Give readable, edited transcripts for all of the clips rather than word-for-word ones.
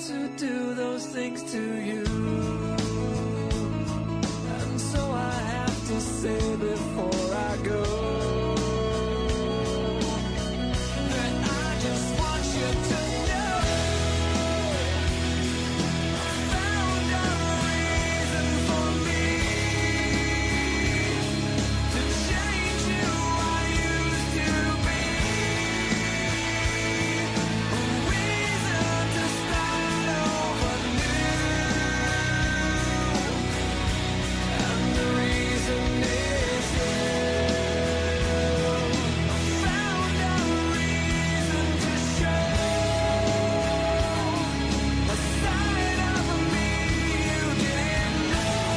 to do those things to you. And so I have to say before I go that I just want you to know I found a reason for me to change who I used to be. A reason to start over new. And the reason is you. I found a reason to show a side of me you didn't know.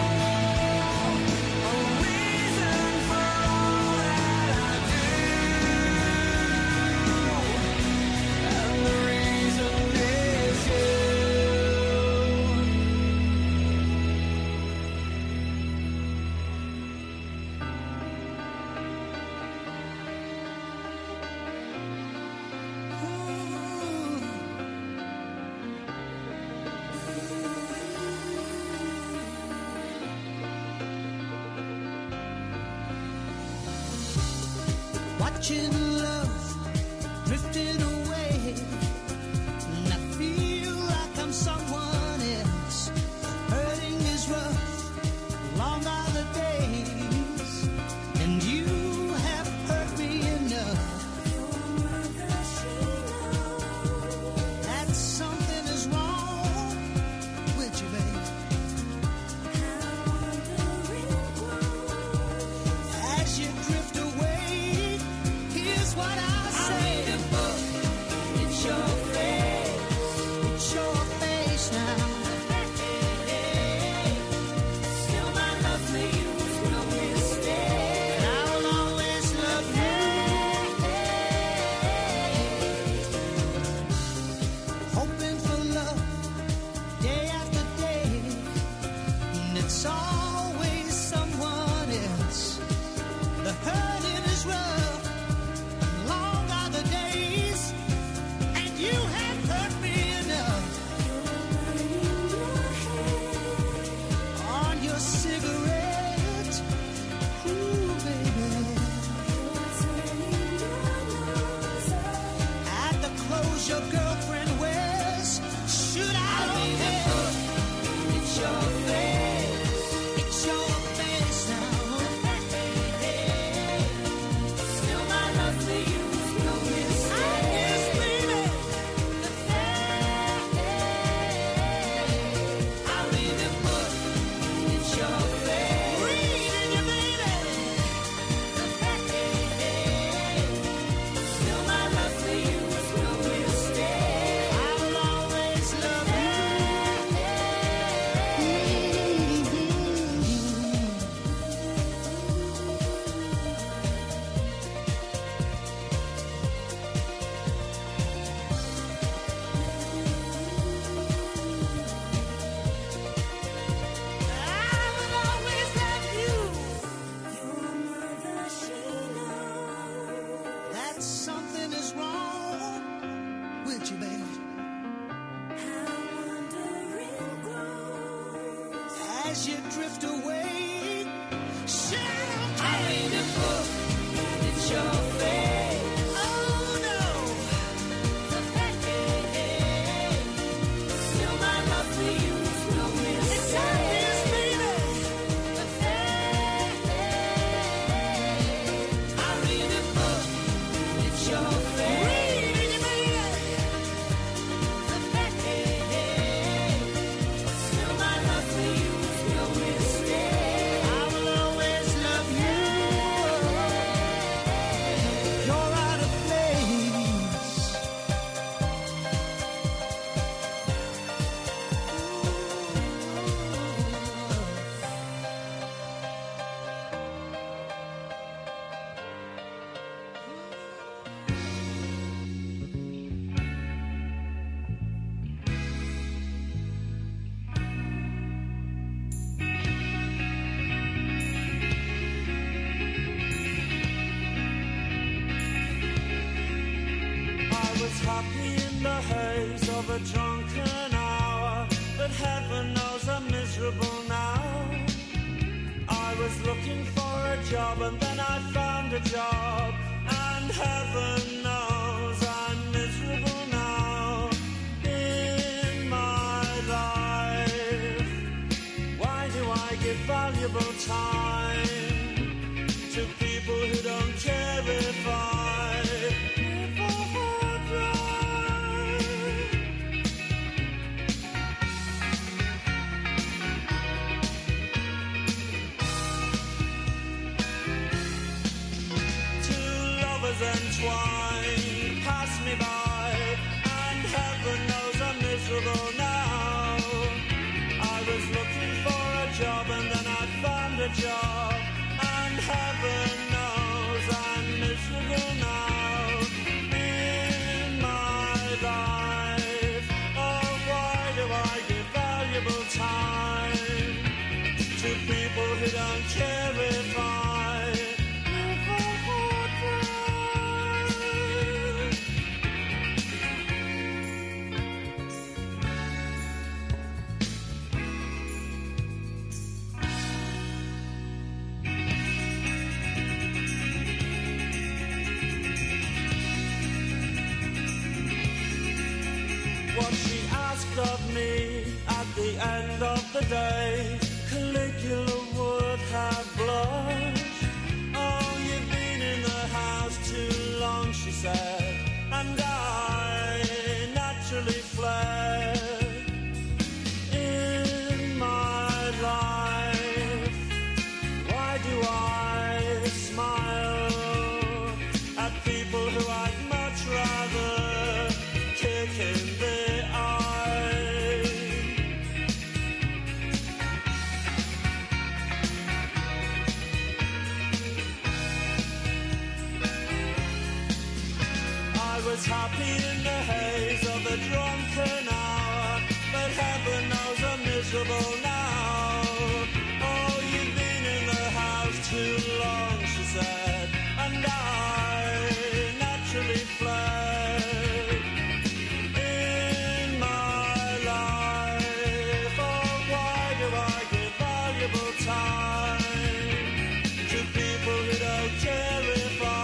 A reason for all that I do. And the reason is you. Watching love drifting away, and I feel like I'm someone else. Hurting is rough, long are the days, and you have hurt me enough. That something is wrong with you, babe. As you drift away, here's what I say. I read a book, it's your face now. Still my love for you is no mistake. And I will always love you. Hoping for love, day after day, and it's always someone else. The hurting is rough, long are the days, and you have hurt me enough. On your cigarette, ooh baby. At the clothes your girlfriend wears, should I read a book? It's your face now. Still my love for you is no mistake. I guess, baby, I read a book, it's your face. Reading you, baby. Still my love for you is no mistake. I will always love you. I will always love you. Your mother, she knows that something is wrong with you, baby. How wandering grows as you drift away. I read a book, it's your face. Oh no. Still my love for you is no mistake. It's obvious, baby. I read a book, it's your face. Reading you, baby. Still my love for you is no mistake. I will always love happy in the haze of a drunken hour, but heaven knows I'm miserable now. I was looking for a job and then I found a job, and heaven knows I'm miserable now in my life. Why do I give valuable time to people who don't care if I entwined pass me by, and heaven knows I'm miserable now. I was looking for a job and then I found a job, and heaven knows I'm miserable now in my life. Oh, why do I give valuable time to people who don't care if I of me at the end of the day? Caligula would have blushed. Oh, you've been in the house too long, she said, and I naturally fled in my life. Why do I smile at people who I'd much rather kick in the happy in the haze of a drunken hour, but heaven knows I'm miserable now. Oh, you've been in the house too long, she said, and I naturally fled in my life. Oh, why do I give valuable time to people who don't care if I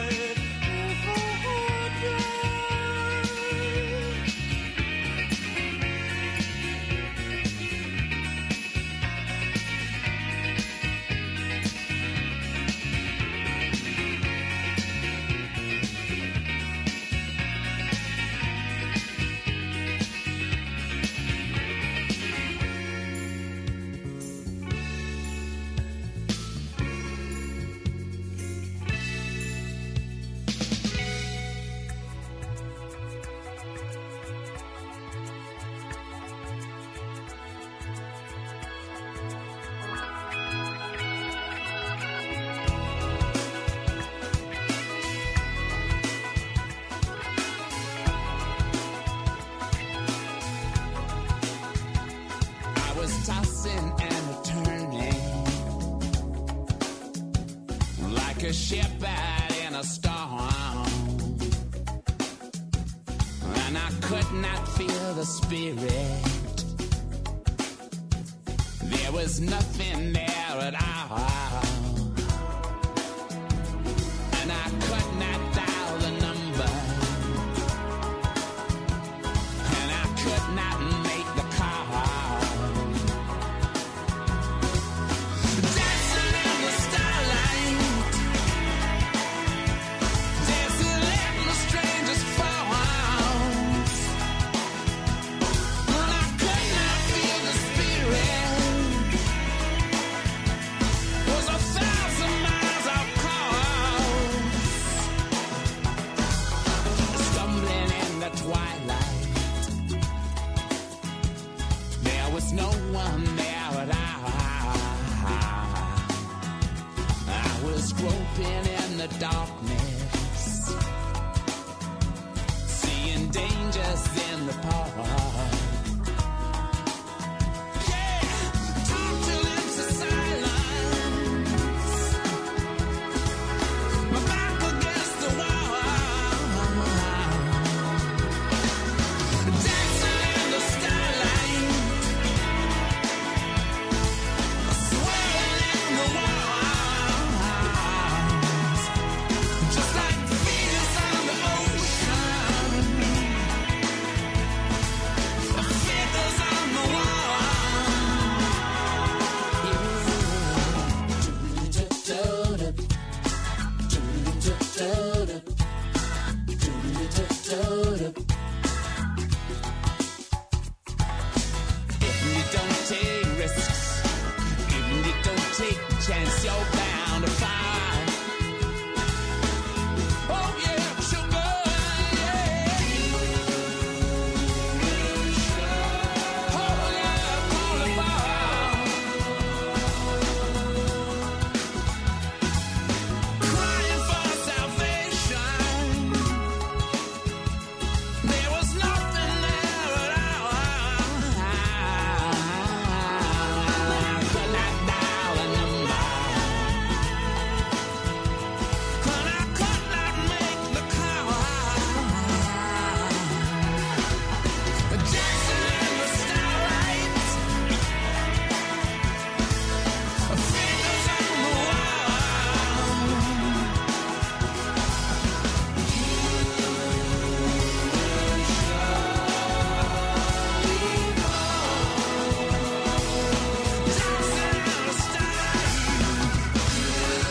a ship out in a storm, and I could not feel the spirit. There was nothing there at all, and I could not dial the number, and I could not make the call. Dancing in the starlight, no one there at all. I was groping in the darkness, seeing dangers in the park. Yeah, talk till it's a silence, my back against the wall. take a chance, you're bound to find. Oh yeah, sugar, yeah. Oh yeah, falling far. Crying for salvation. There was nothing there at all. I could not dial a number. And I could not make the call. Jackson and the starlights, fingers on the wall. Jackson and the starlights.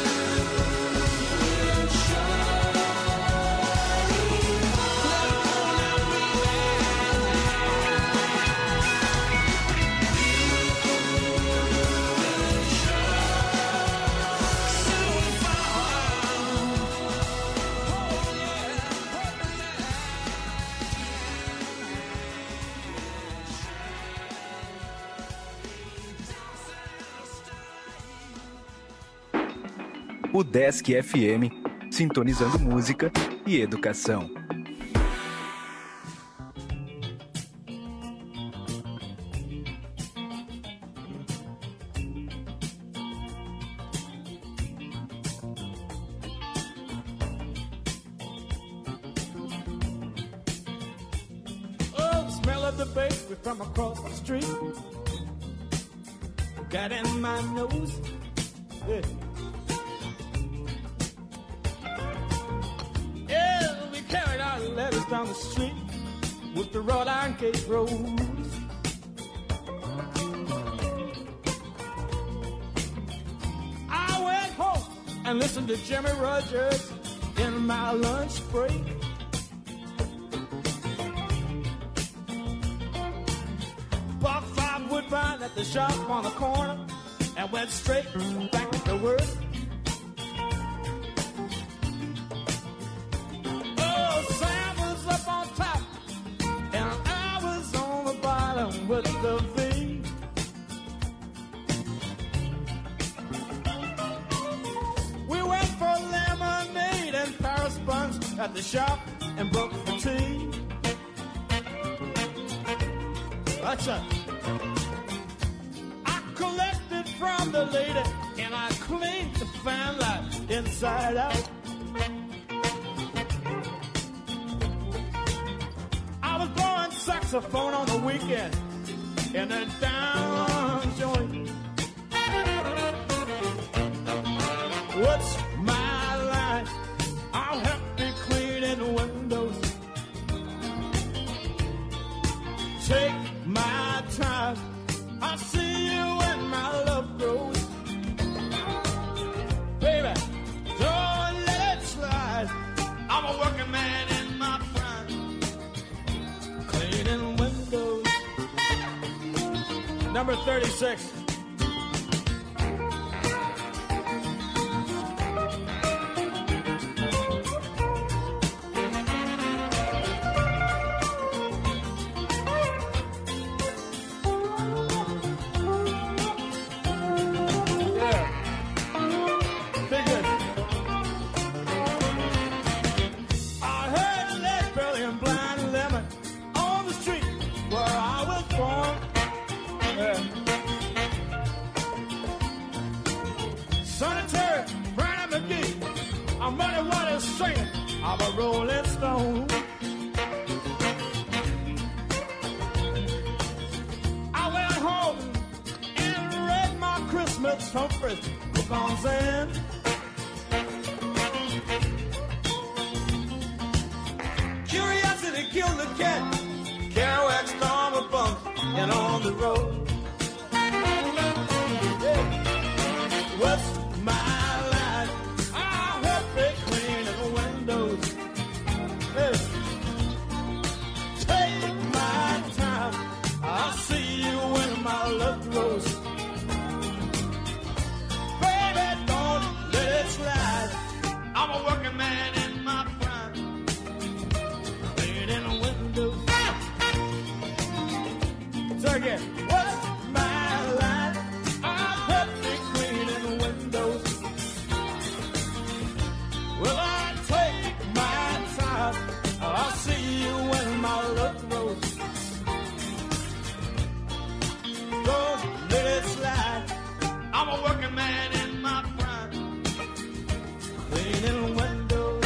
O Desk FM, sintonizando música e educação. Oh, the smell of the bakery from across the street got in my nose. Yeah. Yeah, we carried our letters down the street with the wrought iron gate roads. I went home and listened to Jimmy Rogers in my lunch break. Bought 5 Woodbine at the shop on the corner and went straight back to work. Oh, Sam was up on top and I was on the bottom with the V. We went for lemonade and Paris buns at the shop and broke for tea. That's it. I collected from the lady and I cleaned the fan light inside out. I was blowing saxophone on the weekend in a down joint. What's my line? I'll help you cleaning windows. Take my time. I'll see you when my love grows. Baby, don't let it slide. I'm a working man in my prime, cleaning windows. Number 36. I'm a rolling stone. I went home and read my Christmas Humphreys book on Zen. Curiosity killed the cat. Kerouac storm a bump and on the road. What's my line? I hope they clean the windows. Hey. Take my time. I'll see you when my love grows. So again, what's my line? I'm happy cleaning windows. Well, I take my time. I'll see you when my luck grows. Don't let it slide. I'm a working man in my prime, cleaning windows.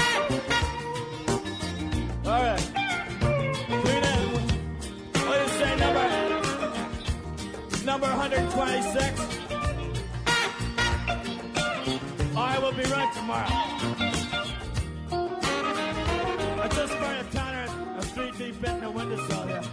All right, cleaning. What do you say, number 126? I will be right tomorrow. I just burned a toner a 3 deep bit in the windowsill here.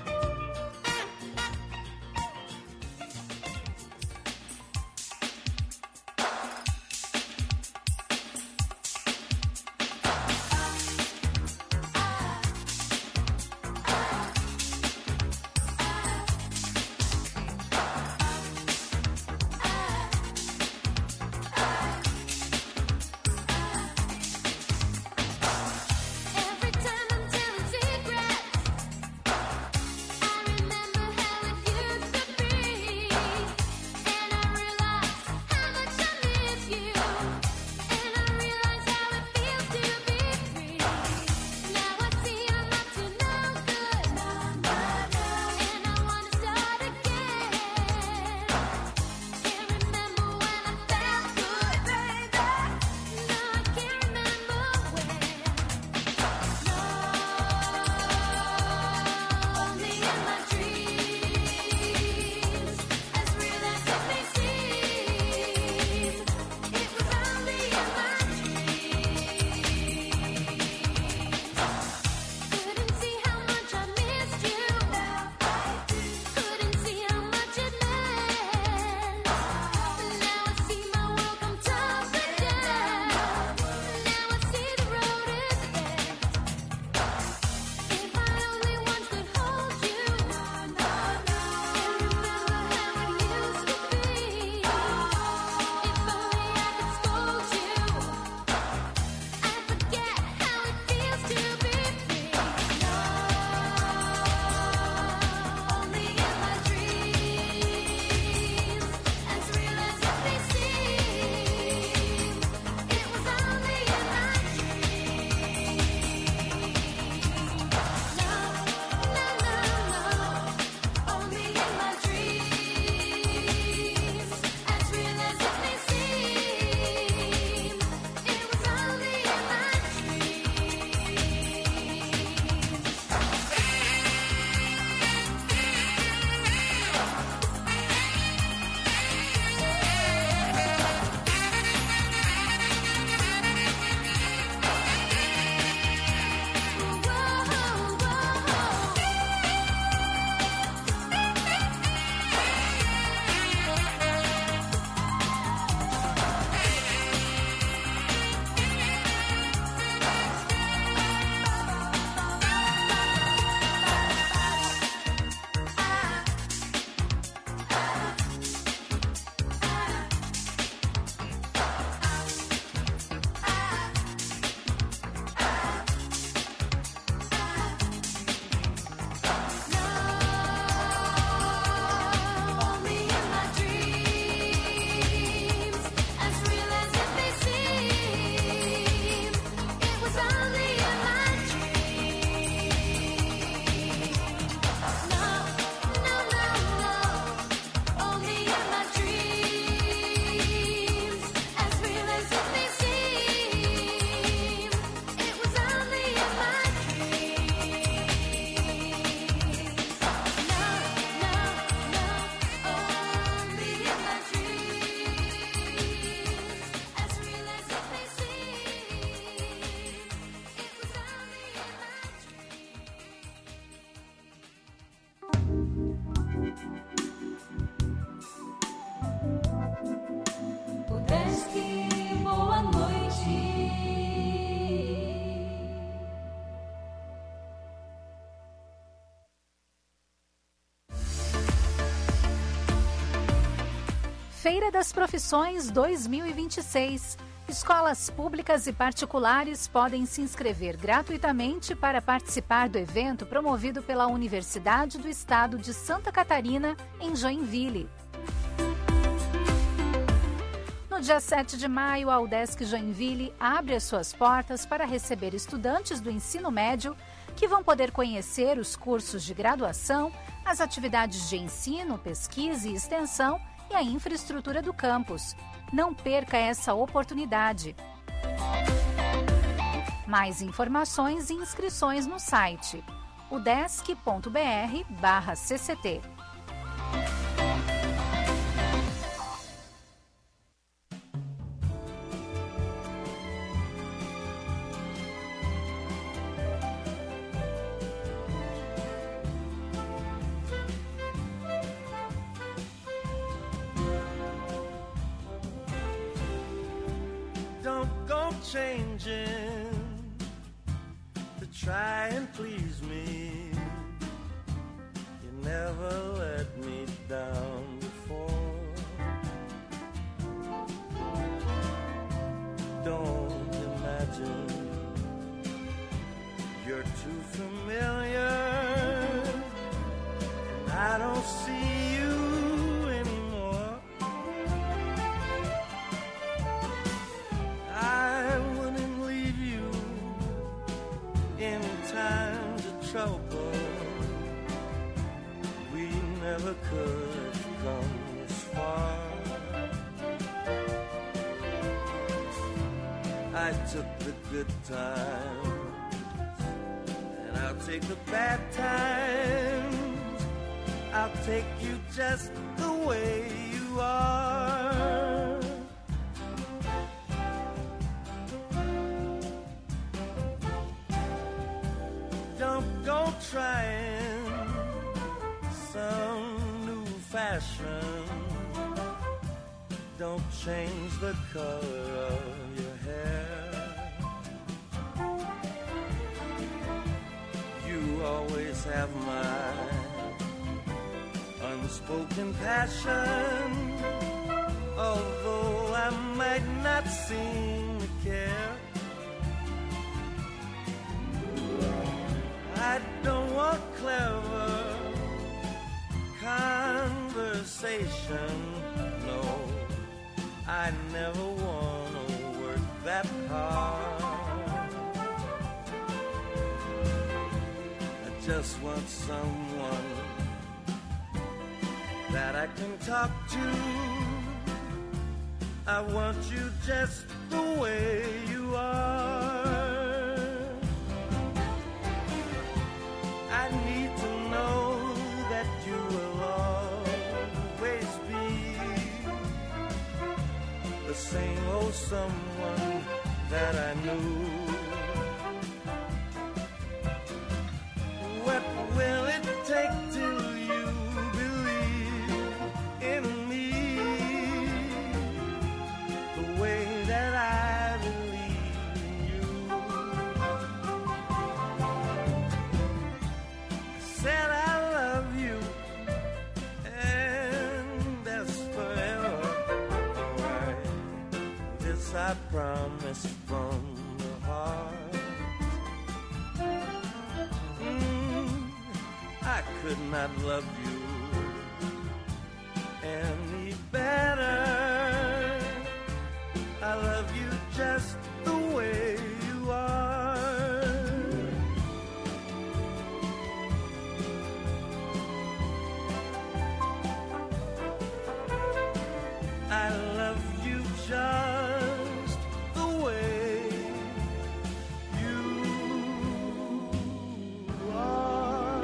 Every time I'm telling secrets, Feira das Profissões 2026. Escolas públicas e particulares podem se inscrever gratuitamente para participar do evento promovido pela Universidade do Estado de Santa Catarina, em Joinville. No dia 7 de maio, a UDESC Joinville abre as suas portas para receber estudantes do ensino médio que vão poder conhecer os cursos de graduação, as atividades de ensino, pesquisa e extensão e a infraestrutura do campus. Não perca essa oportunidade. Mais informações e inscrições no site udesc.br/cct. Don't go changing to try and please me. You never let me down before. Don't imagine you're too familiar, and I don't see you anymore. I wouldn't leave you in times of trouble. We never could have come this far. I took the good times, and I'll take the bad times. I'll take you just the way you are. Don't go trying some new fashion. Don't change the color of your hair. You always have my unspoken passion, although I might not seem to care. I don't want clever conversation, no. I never want to work that hard. I just want someone that I can talk to. I want you just the way you are. I need to know that you will always be the same old someone that I knew. What will it take till you believe in me the way that I believe in you? Said I love you, and that's forever. Alright, this I promise from the heart. I could not love you any better. I love you just the way you are. I love you just the way you are.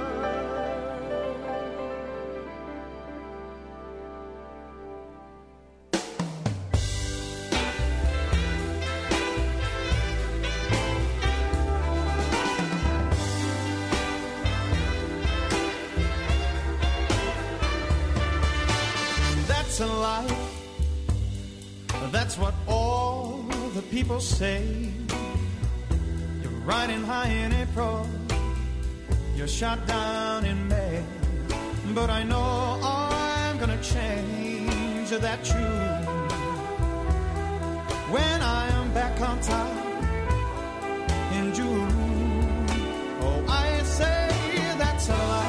That's a life. That's what all the people say. You're riding high in April, you're shot down in May. But I know I'm gonna change that tune when I am back on top in June. Oh, I say that's a lie.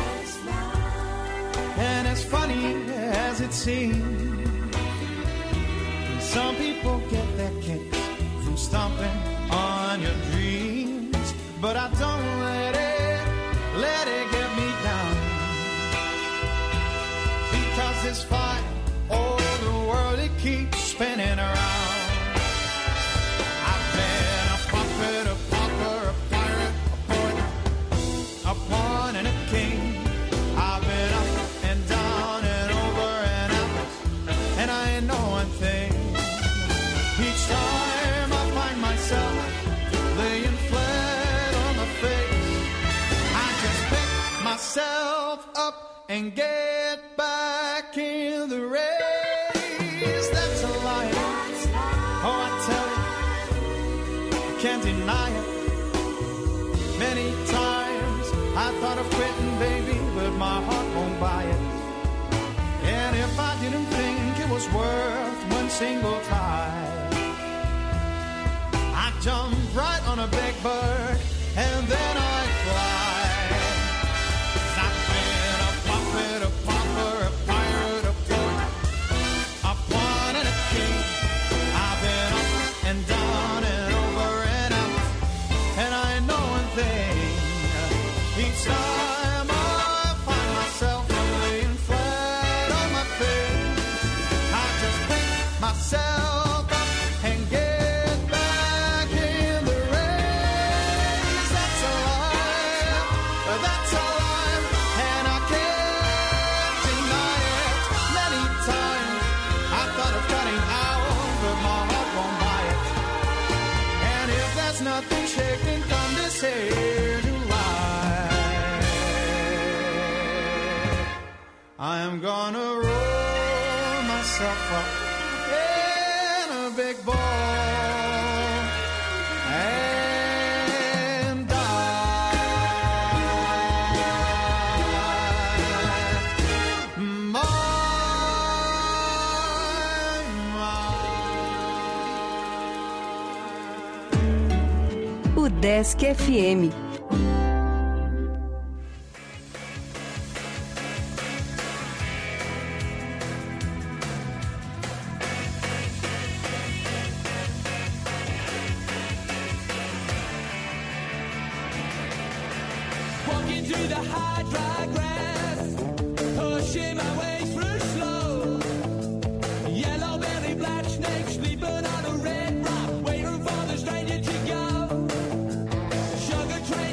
And as funny as it seems, some people get their kicks from stomping on your dreams. But I don't let it get me down. Because this fight, oh, the world, it keeps spinning around. I've been a puppet, a pauper, a pirate, a poet, a pawn and a king. I've been up and down and over and out, and I ain't know one thing. Each time I find myself laying flat on my face, I just pick myself up and get back in the race. That's a lie. Oh, I tell you, I can't deny it. Many times I thought of quitting, baby, but my heart won't buy it. And if I didn't think it was worth one single try, I'd jump right on a big bird and then I'd fly. I've been a puppet, a pauper, a pirate, a poet, a pawn and a king. I've been up and down and over and out, and I know one thing. Each time I find myself laying flat on my face, I just pick myself up and get back in the race. That's alive, that's alive, and I can't deny it. Many times I thought of cutting out, but my heart won't buy it. And if there's nothing shaking, come this here to life, I'm gonna roll myself up in a big ball and die. My. Udesc FM. Walking through the high, dry grass, pushing my way through slow. Yellow belly, black snake, sleeping on a red rock, waiting for the stranger to go. Sugar train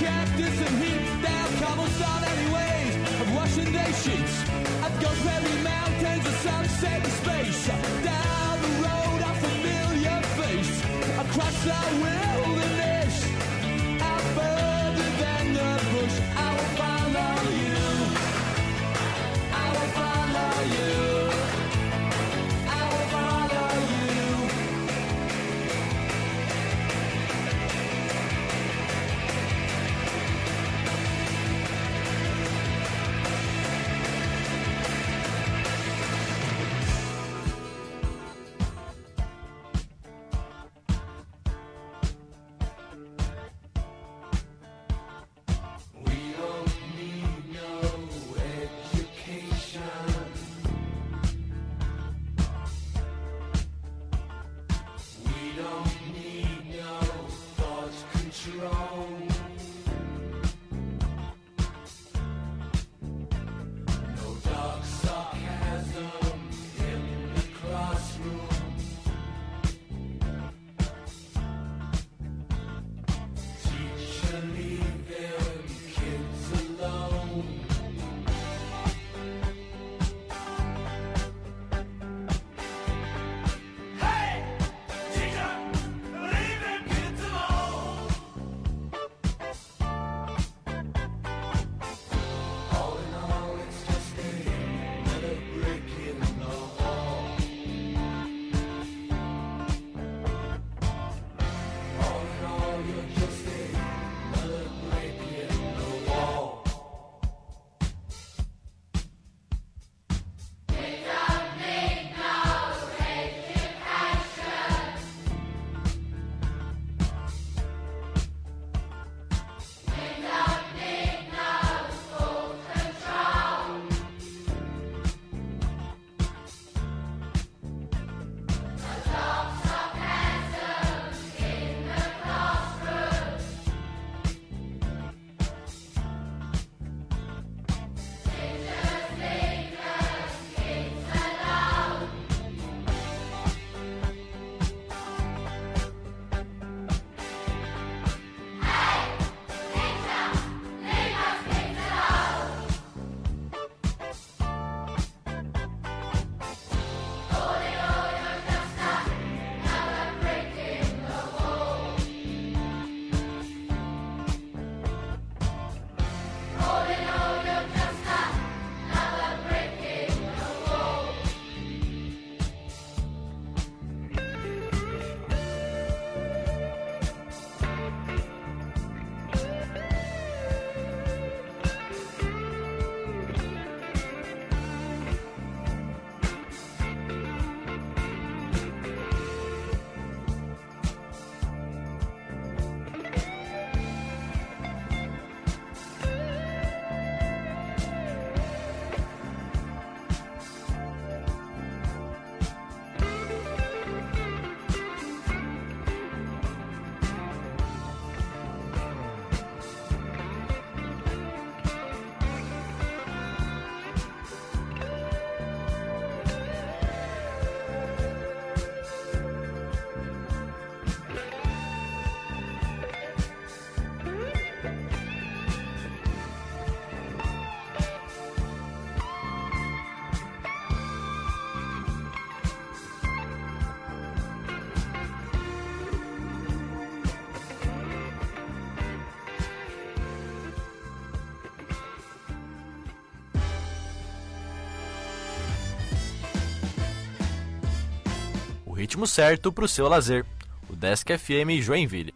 cactus and heat down cobblestone alleyways of Washington sheets, of Gooseberry Mountains, of sunset and space. Down the road, a familiar face, across the wilderness, out further than the bush. I will follow you. I will follow you. I will follow you. ritmo certo para o seu lazer. O Desk FM Joinville.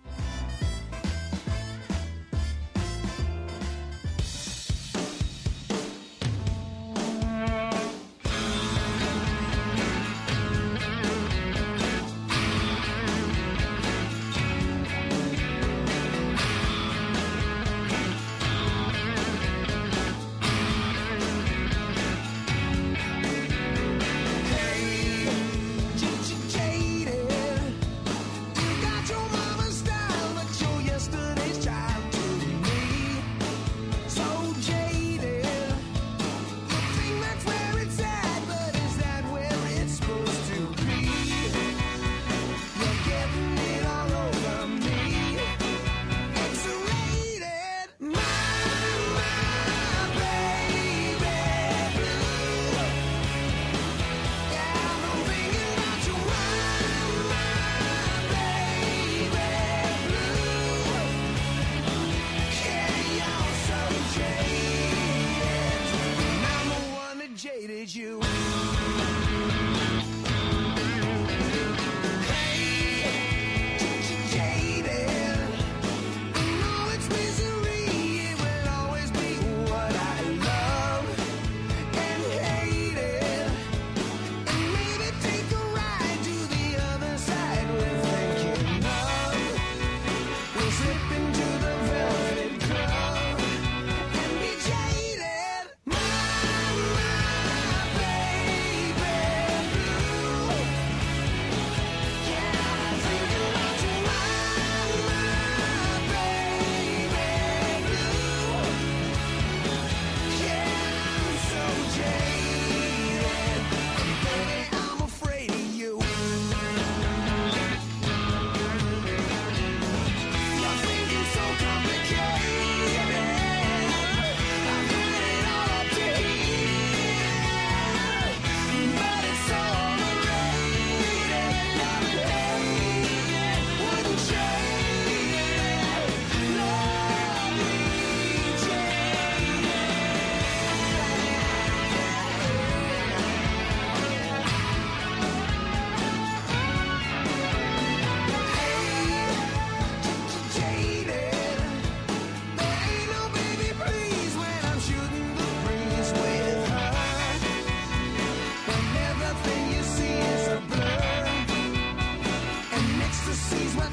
Jaded, you got your mama's style.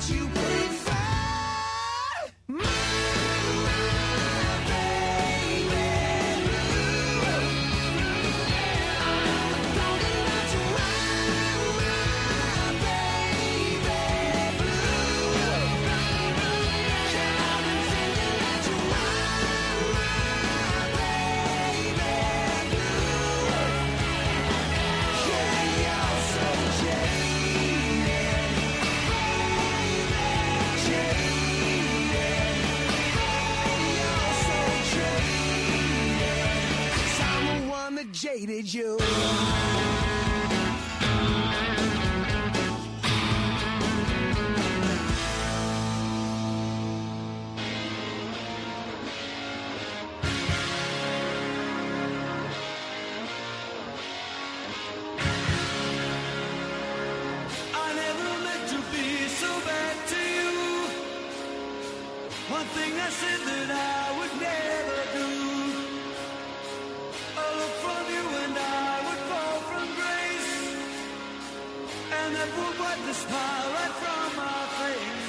you prefer. Jaded you. I never meant to be so bad to you. One thing I said that I would never do. A look from you and I would fall from grace, and that would wipe the smile right from my face.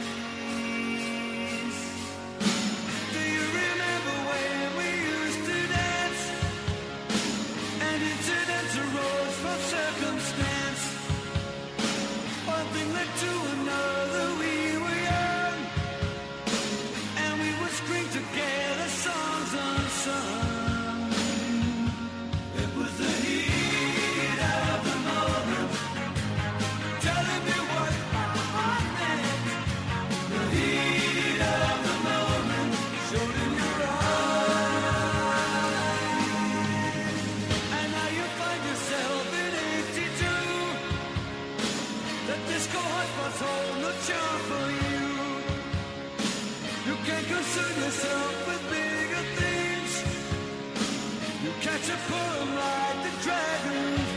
Do you remember when we used to dance? And incidents arose from circumstance. One thing led to another, we were young, and we would scream together songs unsung. It was the heat of the moment, telling me what my heart meant. The heat of the moment showed in your eyes, and now you find yourself in 82. The disco hot was hold no charm for you. You can't concern yourself with bigger things. You catch a poem like the dragon's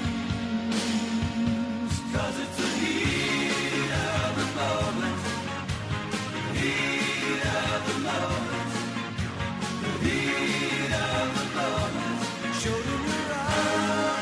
wings. 'Cause it's the heat of the moment. The heat of the moment. The heat of the moment showed in your eyes.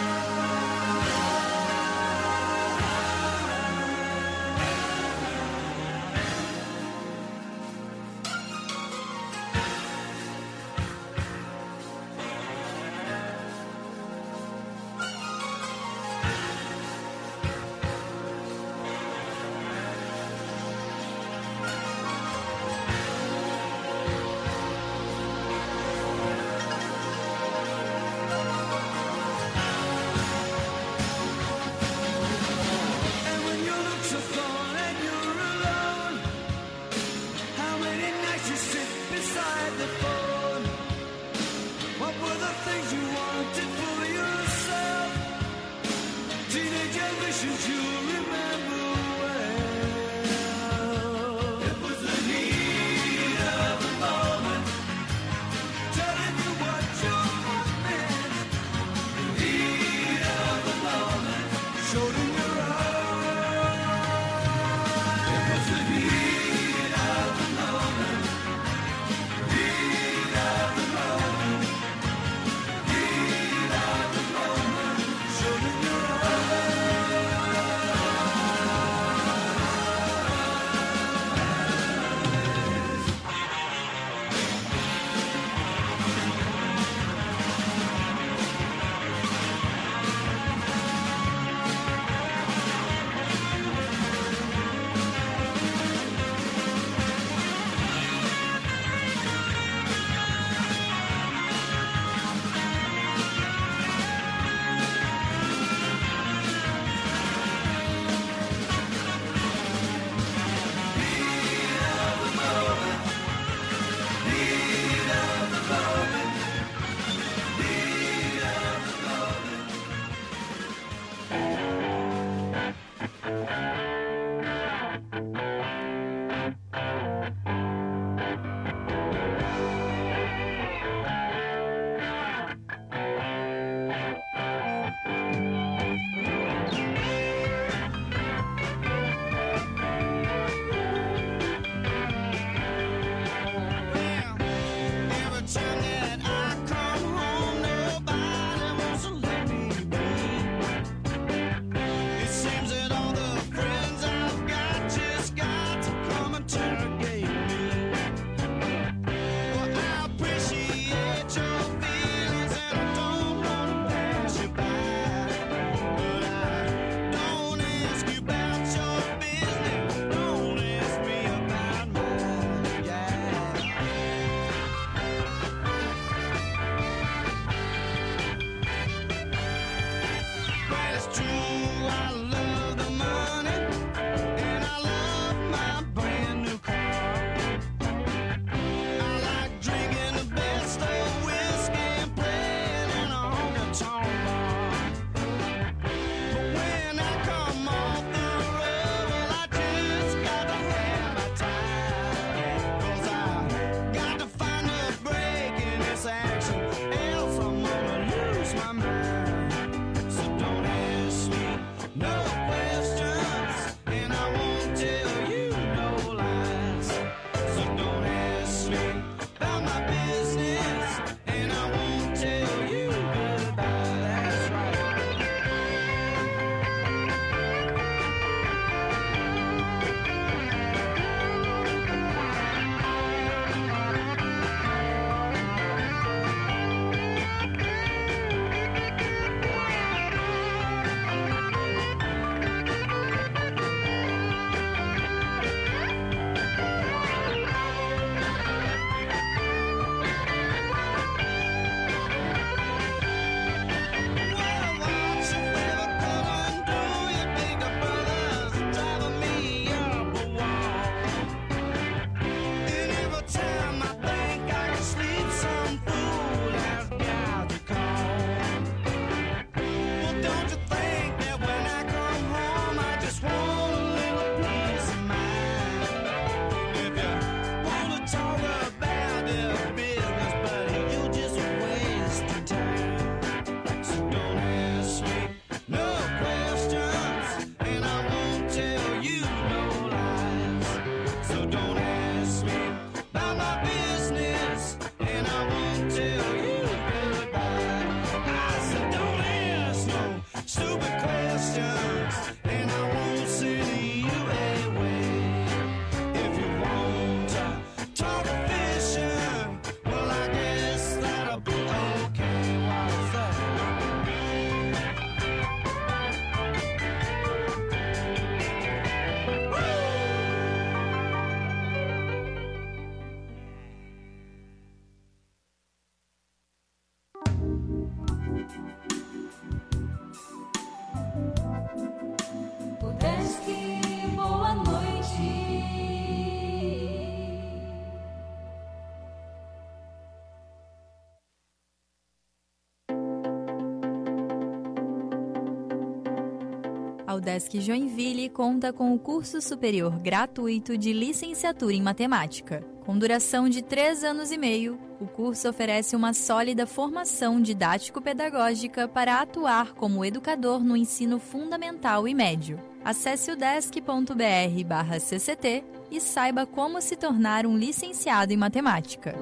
A UDESC Joinville conta com o curso superior gratuito de licenciatura em matemática. Com duração de 3 anos e meio, o curso oferece uma sólida formação didático-pedagógica para atuar como educador no ensino fundamental e médio. Acesse udesc.br/cct e saiba como se tornar um licenciado em matemática.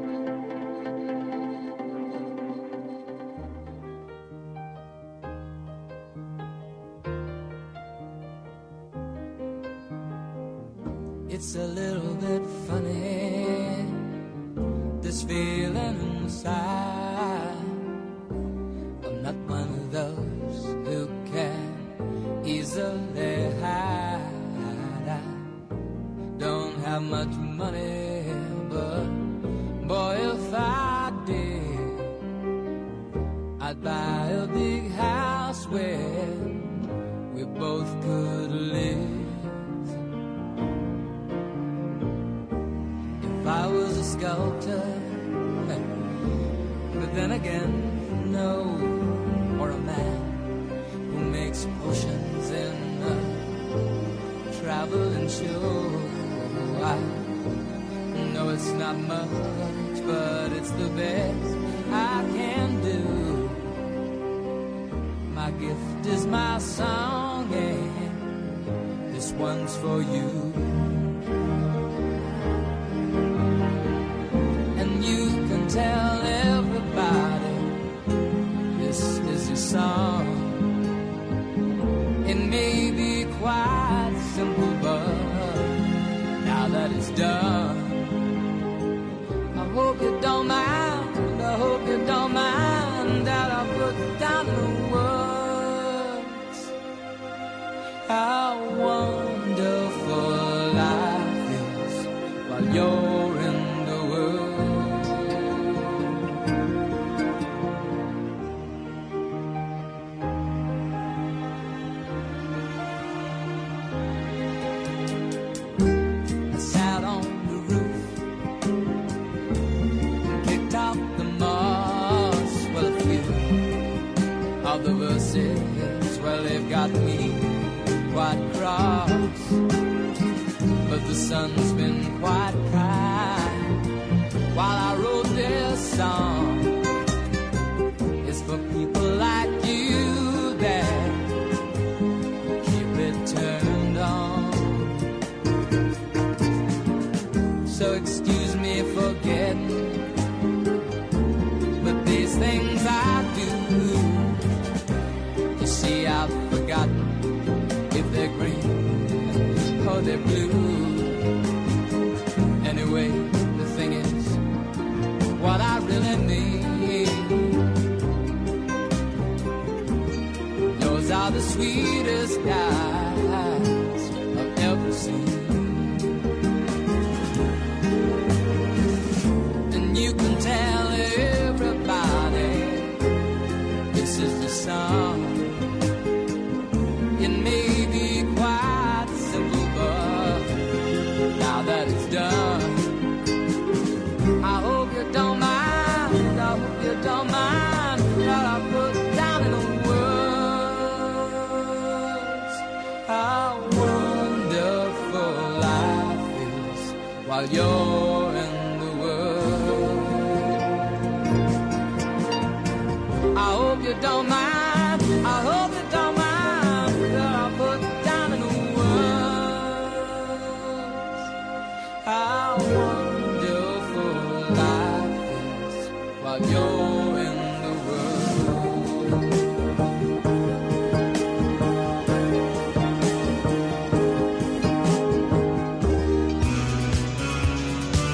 It's a little bit funny, this feeling inside. I'm not one of those who can easily hide. I don't have much money, but boy, if I did, I'd buy a big house where we both could live. I was a sculptor, but then again, no, or a man who makes potions in a traveling show. I know it's not much, but it's the best I can do. My gift is my song, and this one's for you. Tell everybody this is your song. It may be quite simple, but now that it's done, I hope you don't mind, I hope you don't mind that I put down the words. How wonderful life is while you're in the world. The verses, well, they've got me quite cross, but the sun's been quite kind while I wrote this song. It's for people like you that keep it turned on. So excuse me for getting, but these things I do, see, I've forgotten if they're green or they're blue. Anyway, the thing is, what I really mean, those are the sweetest eyes I've ever seen. And you can tell everybody this is the song. It may be quite simple, but now that it's done, I hope you don't mind, I hope you don't mind that I put down in the words how wonderful life is while you're in the world. I hope you don't mind, I hope you don't mind that I put down in the words how wonderful life is while you're in the world.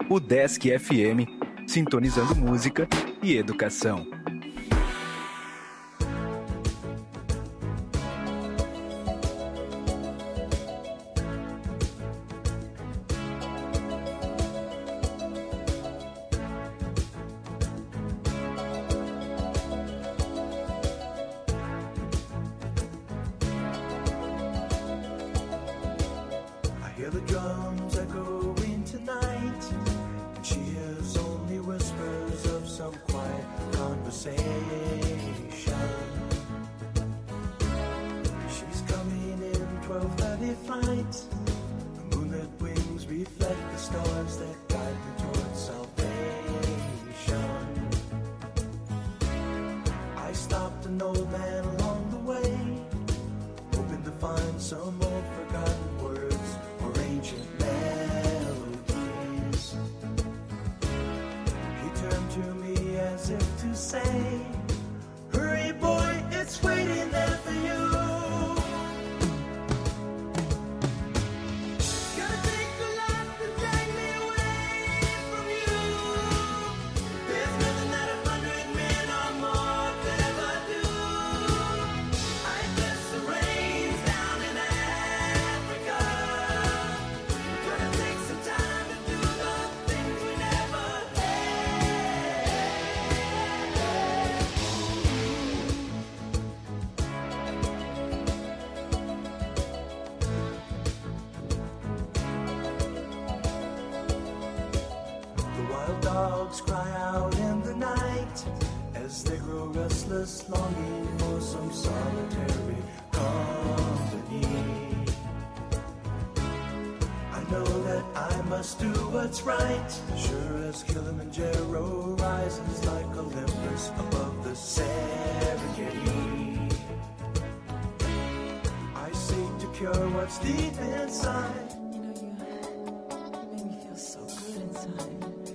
O Desk FM, sintonizando música e educação. I hear the drums echoing tonight, and she hears only whispers of some quiet conversation. She's coming in 12:30 flight. The moonlit wings reflect the stars that guide me towards salvation. I stopped an old man along the way, hoping to find some old forgotten words or ancient melodies. He turned to me as if to say, hurry boy, it's waiting there for you. Gonna take a lot to drag me away from you. There's nothing that 100 men or more could ever do. I guess the rain's down in Africa. Gonna take some time to do the things we never did. The wild dogs cry out in the night as they grow restless, longing for some solitary company. I know that I must do what's right, sure as Kilimanjaro rises like Olympus above the Serengeti. I seek to cure what's deep inside. You know, you made me feel so good inside.